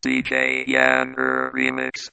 DJ Yanger Remix.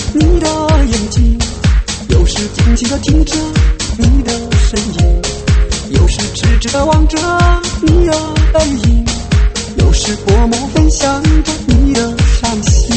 你的眼睛，有时静静地听着你的声音，有时痴痴地望着你的背影，有时默默分享着你的伤心。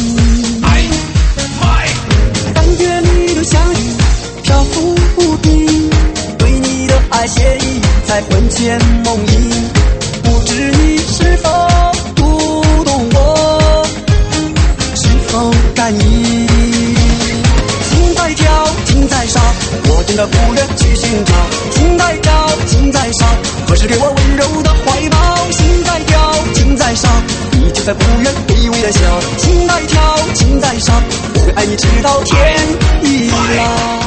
感觉你的相遇漂浮不定，对你的爱写意在魂牵梦萦，不知你是否读懂我，是否感应。心在跳，情在烧，我真的不愿去寻找。情在跳，情在烧，何时给我温柔的怀抱？心在跳，情在烧，你就在不远微微的笑。情在跳，情在烧，我会爱你直到天已老。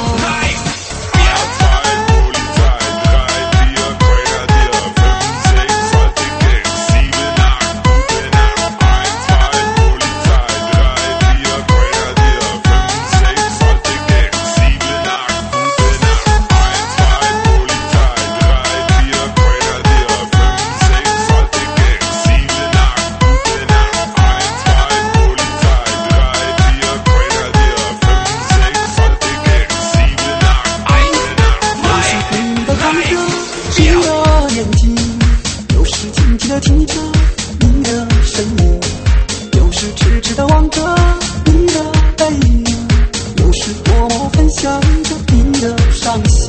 听着你的声音，有时痴痴地望着你的背影，有时默默分享着你的伤心。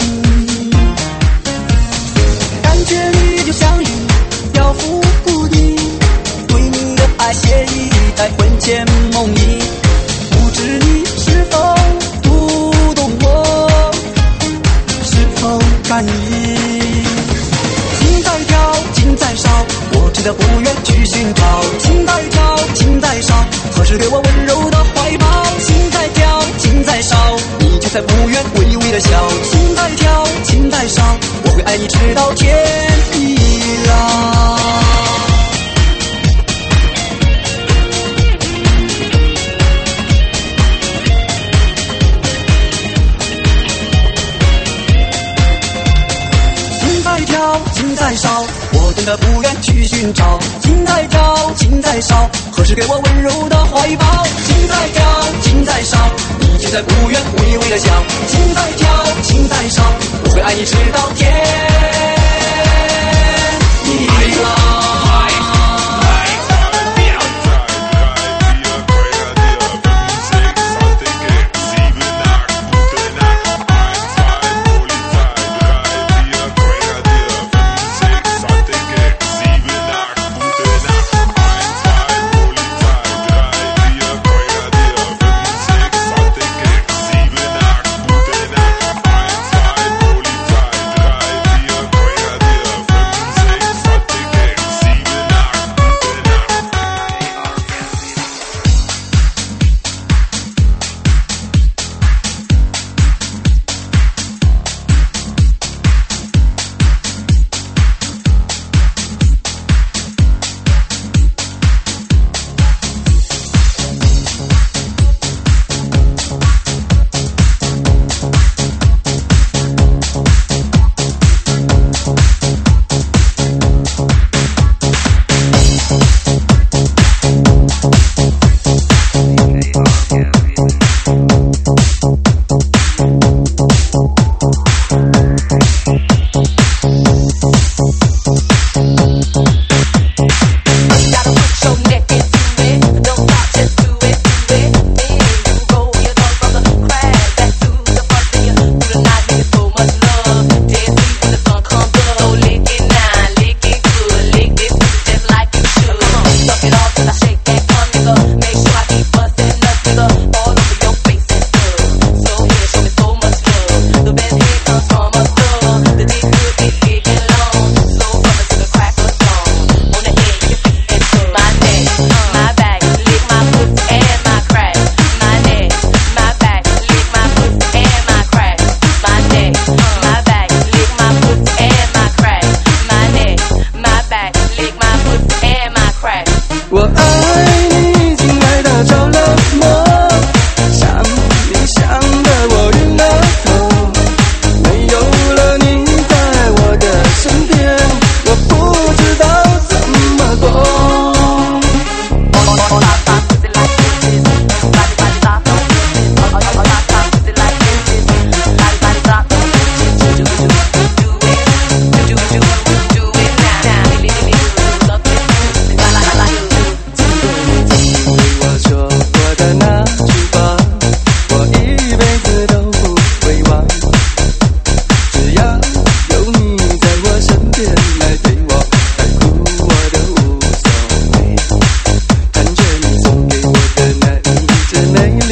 感觉你就像云漂浮不定，对你的爱写意在魂牵梦萦，不知你是否读懂我，是否感应。情在跳，情在烧，我真的不愿去寻找。情在跳，情在烧，何时给我温柔的怀抱？情在跳，情在烧，你却在不愿微微的笑。情在跳，情在烧，我会爱你直到天已老。情在烧，我真的不愿去寻找。情在跳，情在烧，何时给我温柔的怀抱？情在跳，情在烧，你却在不愿微微的笑。情在跳，情在烧，我会爱你直到天已老。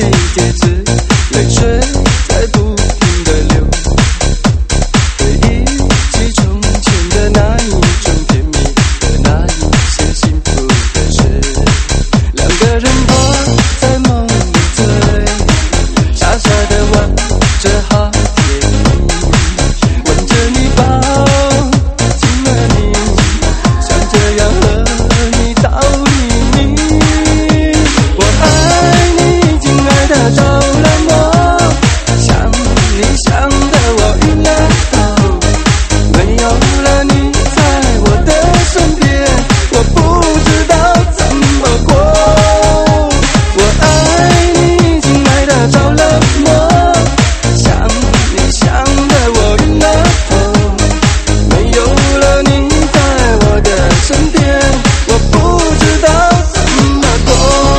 节制，泪水在不停地流。回忆起从前的那一种甜蜜的那一些幸福的事，两个人窝在梦里醉，傻傻的望着好甜蜜，闻着你抱紧了你，想这样和你道秘密。我爱你，亲爱的着了魔，想你想得我晕了头，没有了你在我的身边，我不知道怎么过。我爱你，亲爱的着了魔，想你想得我晕了头，没有了你在我的身边，我不知道怎么过。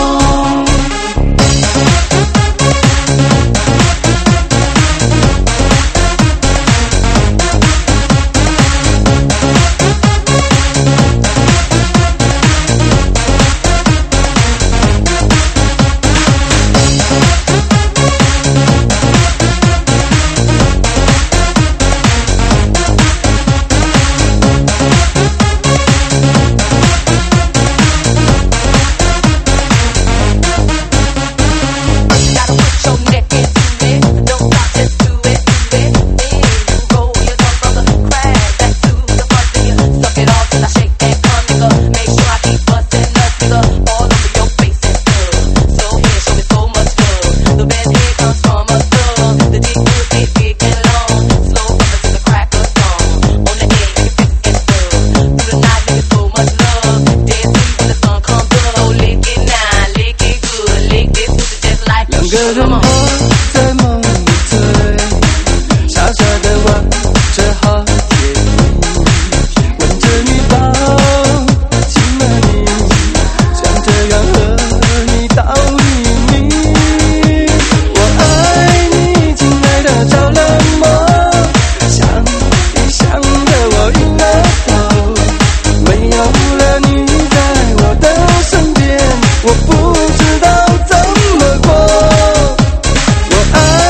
两个人窝在梦里醉，傻傻的望着好甜蜜，闻着你抱紧了你，想这样和你道秘密。我爱你，亲爱的着了魔，想你想得我晕了头，没有了你在我的身边，我不知道怎么过。我爱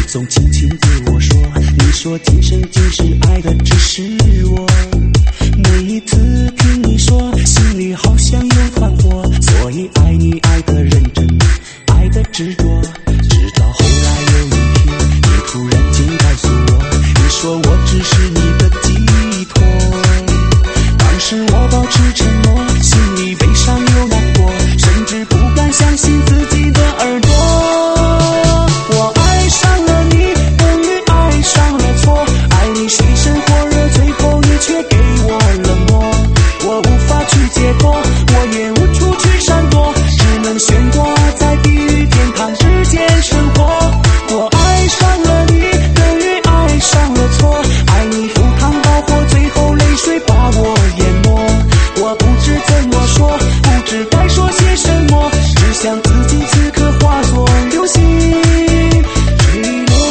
总轻轻对我说，你说今生今世爱的只是我。每一次听你说，心里好像有团火，所以爱你爱的认真，爱的执着。直到后来有一天，你突然间告诉我，你说我只是你的寄托。当时我保持沉默，心里悲伤又难过，甚至不敢相信自己的耳朵。我爱上了你，等于爱上了错，爱你水深火热，最后你却给我冷漠。我无法去解脱，我也无处去闪躲，只能悬挂在地狱天堂之间生活。我爱上了你，等于爱上了错，爱你赴汤蹈火，最后泪水把我淹没。我不知怎么说，不知该说些什么，只想自己此刻化作流星坠落。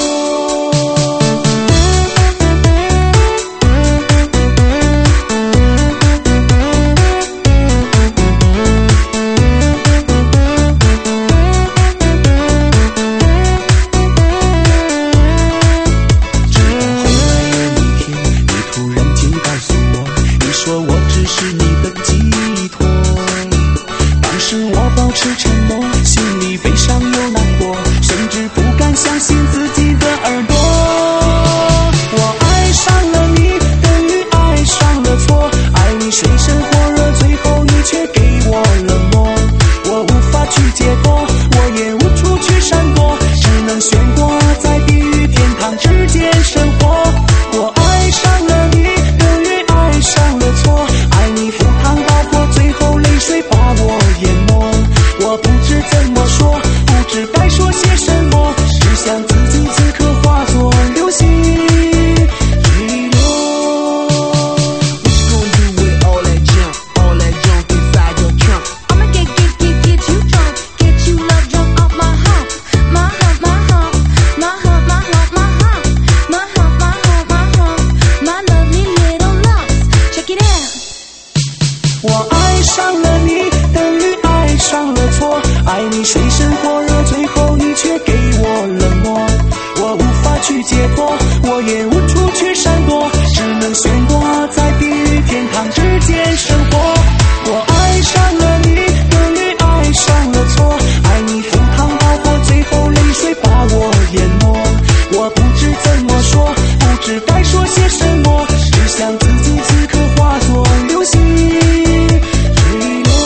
直到后来有一天，你突然间告诉我，你说我只是你的寄托。当时我保持沉默，心里悲伤又难过，甚至不敢相信自己的耳朵。我爱上了你，等于爱上了错，爱你水深火热，最后你却给我冷漠。我无法去解脱，我也无处去闪躲，只能悬挂在地狱天堂之间生活。我爱上了你，等于爱上了错，爱你赴汤蹈火，最后泪水把我淹没。我不知怎么说，不知该说些什么，只想自己此刻化作流星坠落。 What you gonna do with all that junk inside your trunk? I'ma get you drunk, get you love drunk off my hump, my hump, my hump, my hump, my hump, my hump, my hump, my hump, my hump, my lovely little lumps. Check it out. 我爱上了你，等于爱上了错，爱你水深火热，最后你却给我冷漠。我无法去解脱，我也无处去闪躲，只能悬挂在地狱天堂之间生活。我爱上了你，等于爱上了错，爱你赴汤蹈火，最后泪水把我淹没。我不知怎么说，不知该说些什么，只想自己此刻化作流星坠落。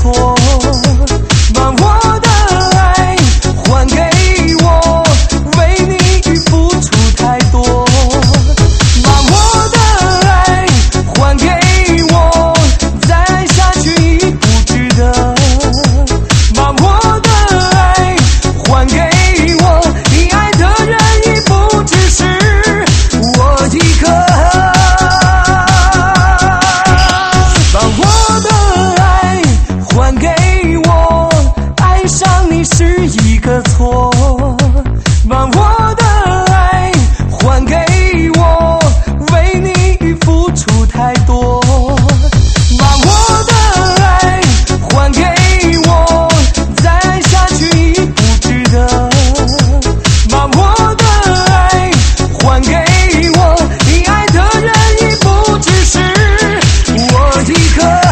错，把我的爱还给我，为你付出太多，把我的爱还给我，再下去已不值得，把我的爱还给我，你爱的人已不只是我一个，把我的爱还给我，爱上你是一个错，把我的爱还给我，为你付出太多，把我的爱还给我，再下去已不值得，把我的爱还给我，你爱的人已不只是我一个。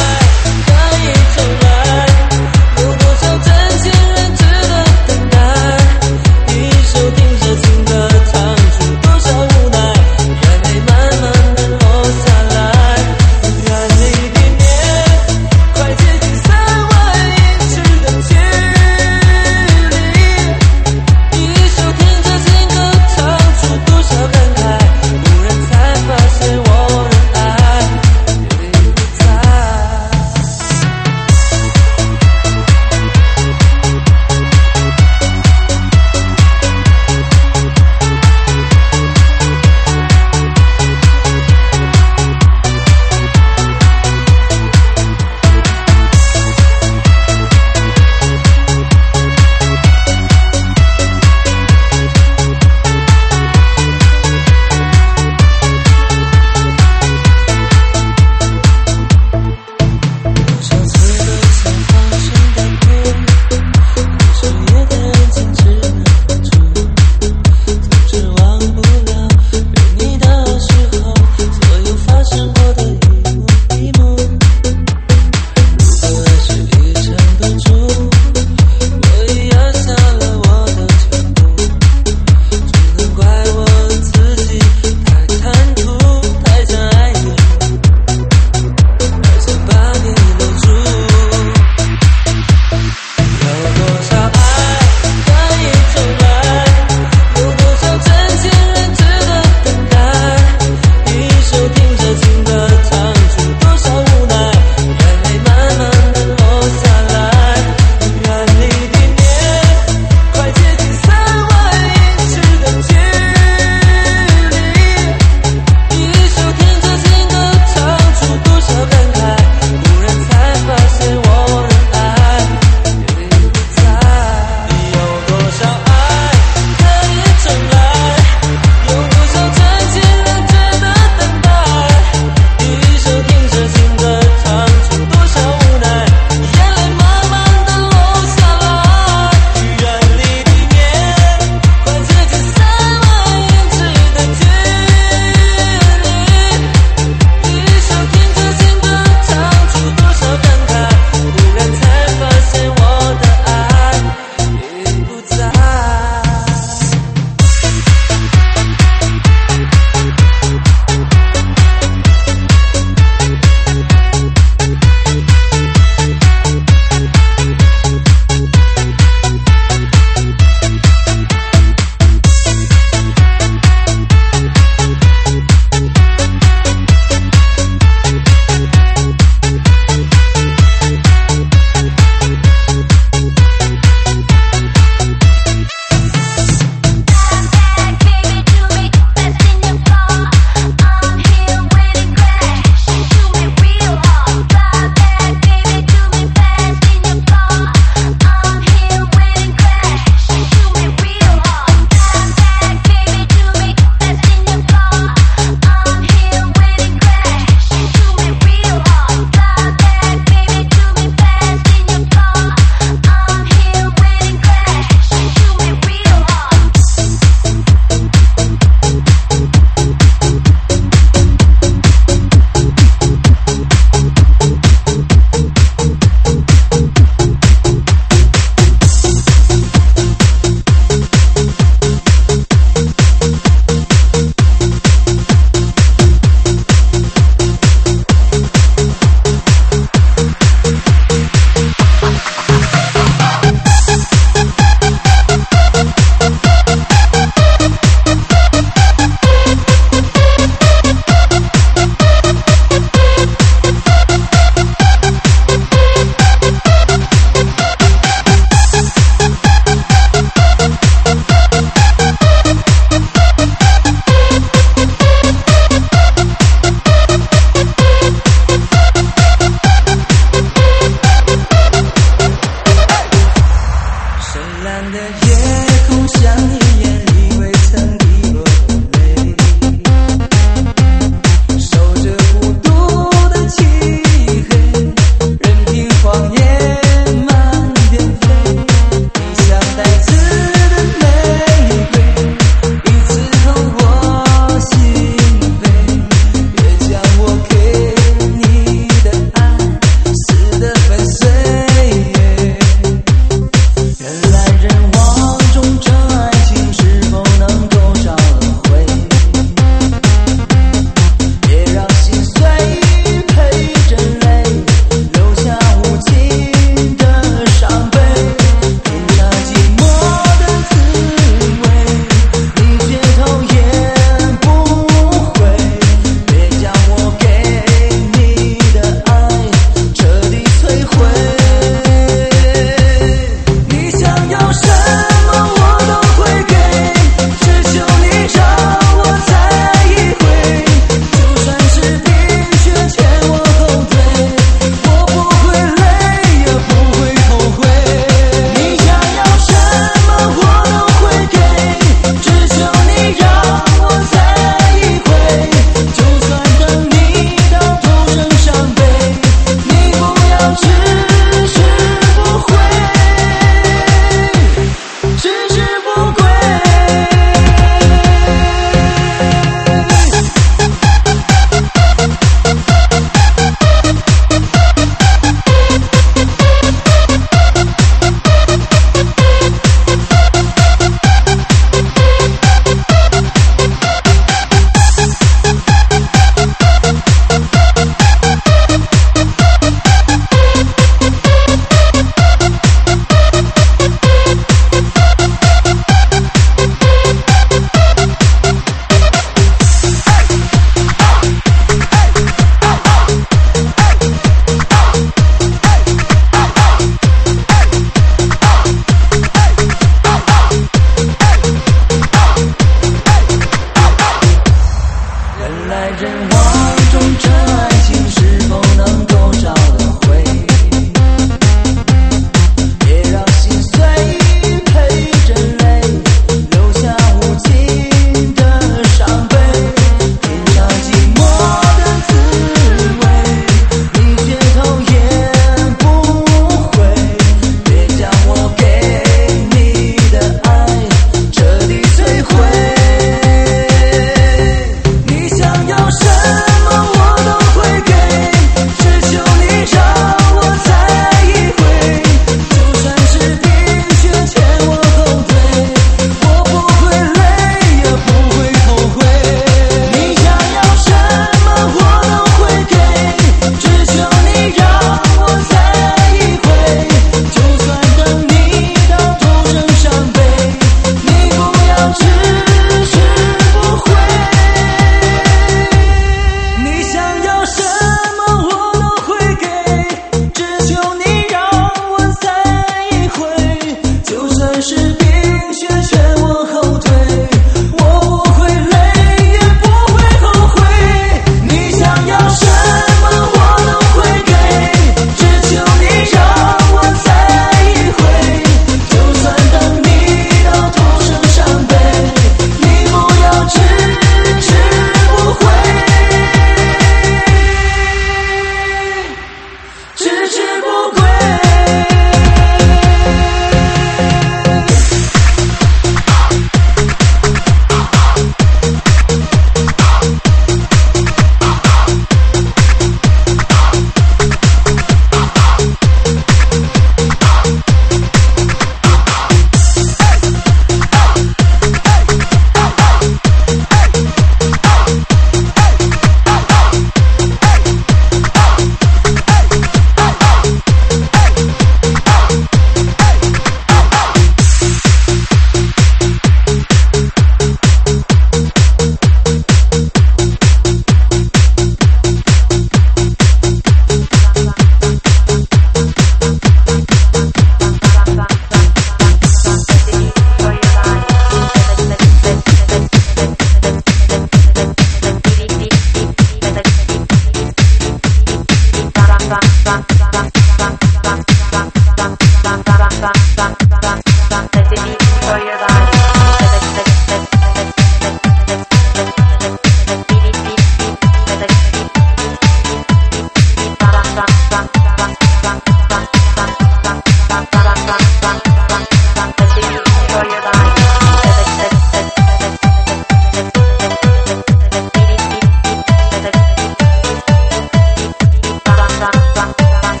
Bye.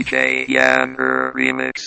DJ Yanger Remix.